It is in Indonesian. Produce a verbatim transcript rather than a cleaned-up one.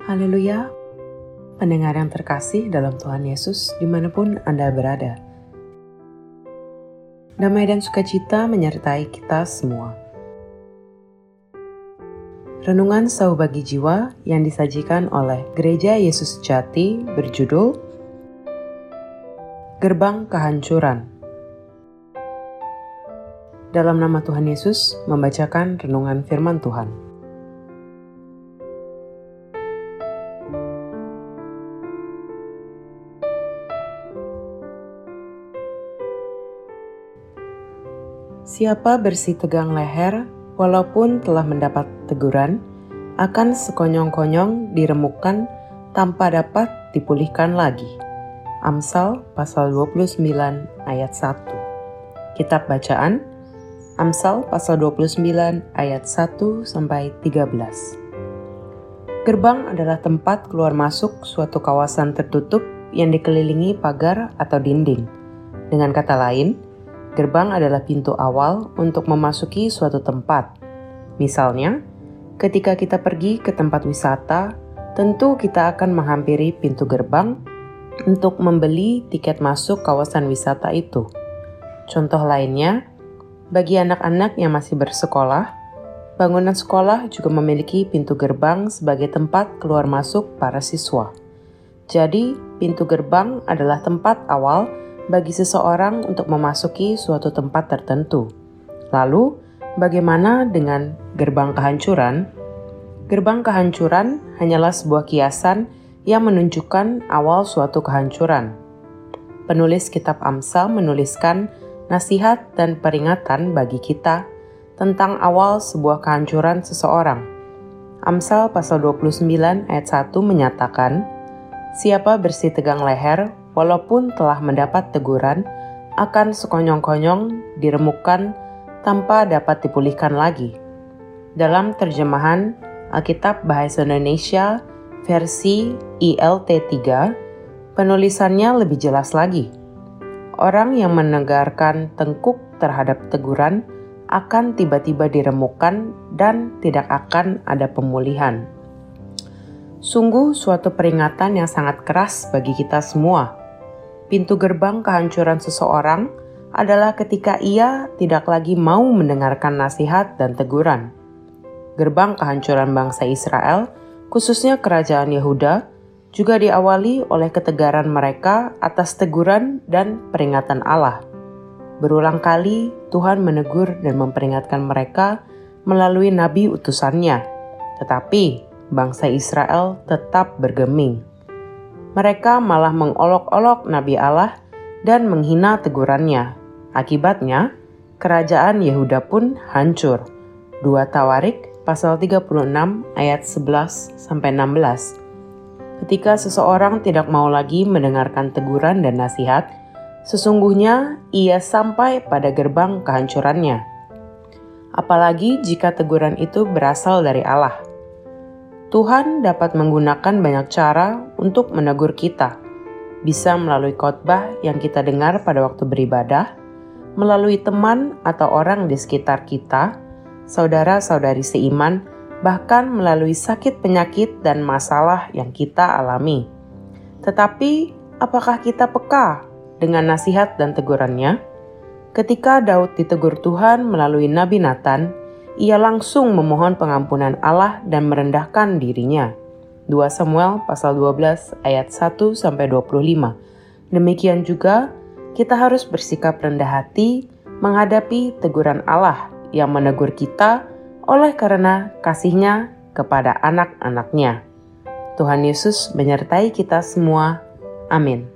Haleluya, pendengar yang terkasih dalam Tuhan Yesus dimanapun Anda berada. Damai dan sukacita menyertai kita semua. Renungan Sauh Bagi Jiwa yang disajikan oleh Gereja Yesus Jati berjudul Gerbang Kehancuran. Dalam nama Tuhan Yesus membacakan renungan firman Tuhan. Siapa bersih tegang leher, walaupun telah mendapat teguran, akan sekonyong-konyong diremukkan tanpa dapat dipulihkan lagi. Amsal pasal dua puluh sembilan ayat satu. Kitab bacaan, Amsal pasal dua puluh sembilan ayat satu sampai tiga belas. Gerbang adalah tempat keluar masuk suatu kawasan tertutup yang dikelilingi pagar atau dinding. Dengan kata lain, gerbang adalah pintu awal untuk memasuki suatu tempat. Misalnya, ketika kita pergi ke tempat wisata, tentu kita akan menghampiri pintu gerbang untuk membeli tiket masuk kawasan wisata itu. Contoh lainnya, bagi anak-anak yang masih bersekolah, bangunan sekolah juga memiliki pintu gerbang sebagai tempat keluar masuk para siswa. Jadi, pintu gerbang adalah tempat awal bagi seseorang untuk memasuki suatu tempat tertentu. Lalu, bagaimana dengan gerbang kehancuran? Gerbang kehancuran hanyalah sebuah kiasan yang menunjukkan awal suatu kehancuran. Penulis kitab Amsal menuliskan nasihat dan peringatan bagi kita tentang awal sebuah kehancuran seseorang. Amsal pasal dua puluh sembilan ayat satu menyatakan, "Siapa bersih tegang leher, walaupun telah mendapat teguran, akan sekonyong-konyong diremukkan tanpa dapat dipulihkan lagi." Dalam terjemahan Alkitab Bahasa Indonesia versi I L T tiga, penulisannya lebih jelas lagi. Orang yang menegarkan tengkuk terhadap teguran akan tiba-tiba diremukkan dan tidak akan ada pemulihan. Sungguh suatu peringatan yang sangat keras bagi kita semua. Pintu gerbang kehancuran seseorang adalah ketika ia tidak lagi mau mendengarkan nasihat dan teguran. Gerbang kehancuran bangsa Israel, khususnya kerajaan Yehuda, juga diawali oleh ketegaran mereka atas teguran dan peringatan Allah. Berulang kali Tuhan menegur dan memperingatkan mereka melalui nabi utusannya, tetapi bangsa Israel tetap bergeming. Mereka malah mengolok-olok Nabi Allah dan menghina tegurannya. Akibatnya, kerajaan Yehuda pun hancur. dua Tawarik pasal tiga puluh enam ayat sebelas sampai enam belas. Ketika seseorang tidak mau lagi mendengarkan teguran dan nasihat, sesungguhnya ia sampai pada gerbang kehancurannya. Apalagi jika teguran itu berasal dari Allah. Tuhan dapat menggunakan banyak cara untuk menegur kita. Bisa melalui khotbah yang kita dengar pada waktu beribadah, melalui teman atau orang di sekitar kita, saudara-saudari seiman, bahkan melalui sakit penyakit dan masalah yang kita alami. Tetapi, apakah kita peka dengan nasihat dan tegurannya? Ketika Daud ditegur Tuhan melalui Nabi Nathan, ia langsung memohon pengampunan Allah dan merendahkan dirinya. dua Samuel pasal dua belas ayat satu sampai dua puluh lima. Demikian juga kita harus bersikap rendah hati menghadapi teguran Allah yang menegur kita oleh karena kasih-Nya kepada anak-anak-Nya. Tuhan Yesus menyertai kita semua. Amin.